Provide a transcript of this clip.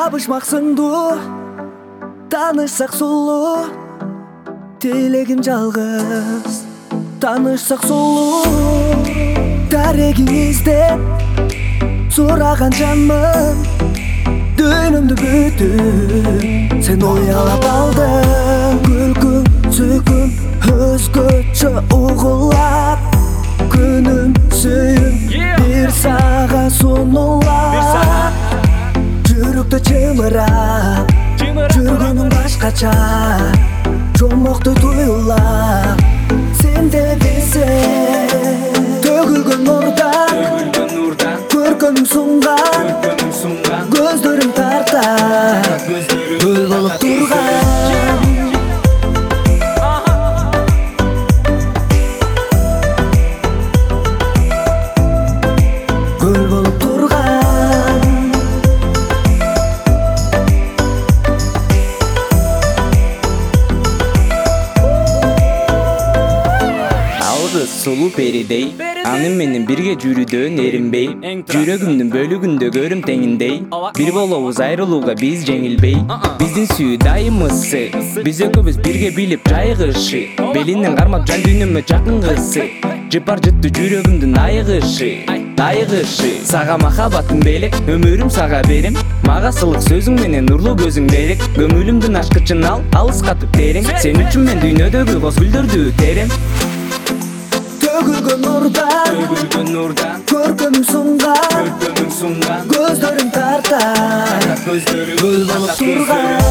табышмак сыңдуу, таанышсак сулуу, тилегим жалгыз. Таанышсак сулуу, дарегиңизде сураган жанмын. Дүйнөмдү бүтүп сен уялап алдың. Күлкүң, сүйкүм өзгөчө угулат. Күнүм, сүйүм бир сага сунулат. Жүрөктө чымырап жүргөнүң башкача, жомоктой туюлап сен дегенсен. Төгүлгөн нурдан көркөмүң сунган, көздөрүң тарта гүл болуп турган. Гүл болуп турган. Алгыс сулуу перидей, аны менен бирге жүрүүдөн эринбей. Жүрөгүмдүн бөлүгүндө көрүм теңиндей. Бир болобуз айрылууга биз жеңилбей. Биздин сүйүү дайым ыссы, биз экөөбүз бирге билип жайгышы. Белинен кармап жан дүйнөмө жакынгысы. Жыпар жыттı жүрөгүмдүн айыгышы. Сага махаббатым белек, өмүрүм сага берем. Мага сылык сөзүң менен нурлуу көзүң берек. Көңүлүмдүн ачкычын ал, алыскатып терең. Сен үчүн мен дүйнөдөгү коз гүлдөрдү терем. Төгүлгөн нурдан көркөмүң сунган, көздөрүң тарта гүл болуп турган.